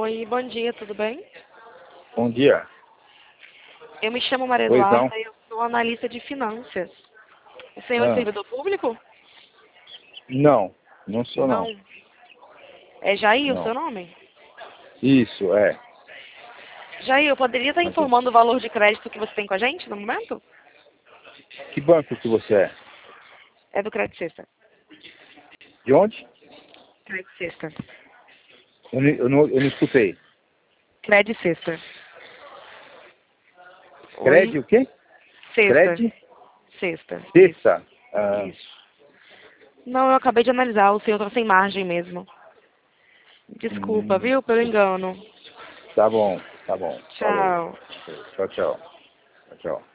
Oi, bom dia, tudo bem? Bom dia. Eu me chamo Maria Pois Eduarda não. e eu sou analista de finanças. O senhor é Ah, servidor público? não, não sou não. Não. É Jair o seu Não. nome? Isso, é. Jair, eu poderia estar Mas informando o valor de crédito que você tem com a gente no momento? que banco que você é? É do Crédito Sexta. De onde? Crédito Sexta. Eu não escutei. Crédito Sexta. Cred Oi? o quê? Sexta. Cred? Sexta. Isso. Sexta. Ah, Isso. Não, eu acabei de analisar. O senhor tá sem margem mesmo. Desculpa, hum, viu, pelo engano. tá bom, tá bom. Falou. Tchau. Tchau, tchau. Tchau, tchau.